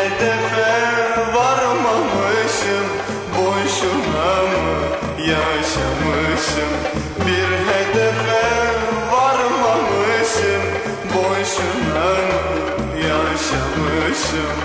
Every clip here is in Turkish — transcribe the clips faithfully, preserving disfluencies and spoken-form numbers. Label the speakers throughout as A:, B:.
A: hedefe varmamışım, boşuna mı yaşamışım? Bir hedefe varmamışım, boşuna mı yaşamışım?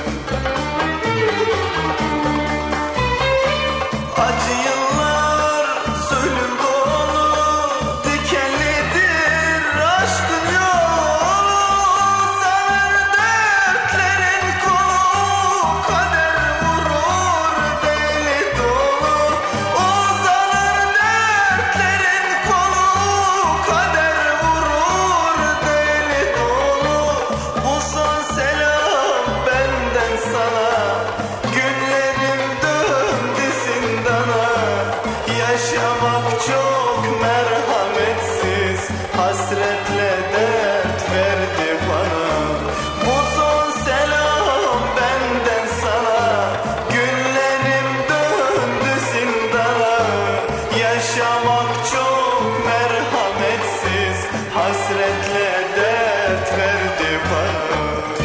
A: Acı yıllar zulüm dolu, dikenlidir aşkın yolu. Sarar dertlerin kolu, kader vurur deli dolu. O sarar dertlerin kolu, kader vurur deli dolu. Bu son selam benden sana, günlerim döndü zindana. Yaşamak çok merhametsiz, hasretle dert verdi bana. Bu son selam benden sana, günlerim döndü zindana. Yaşamak çok merhametsiz, hasretle dert verdi bana.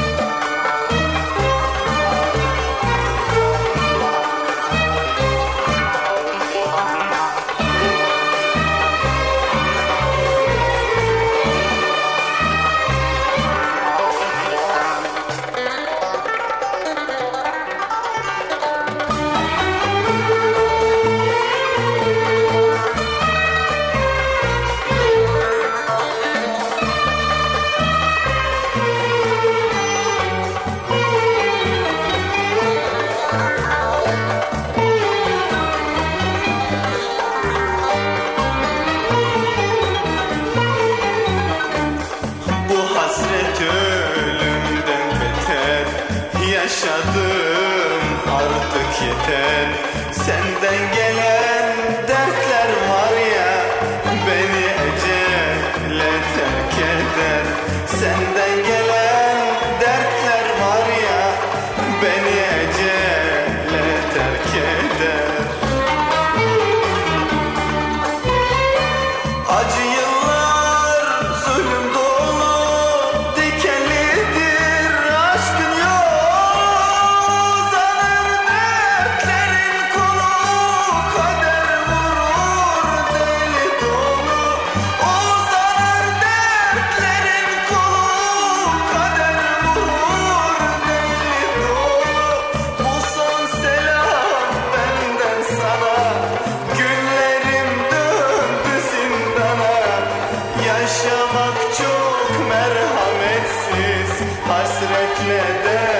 A: Hasret ölümden beter, yaşadım artık yeter. Senden gelen dertler var ya, beni ecele terk eder. Senden gelen dertler var ya, beni ecele terk eder. Acı yıllar zulüm dolu, dikenlidir aşkın yolu. Sarar dertlerin kolu, kader vurur deli dolu. O sarar dertlerin kolu, kader vurur deli dolu. Bu son selam benden sana, günlerim döndü zindana. Yaşamak çok merhametsiz, hasretle de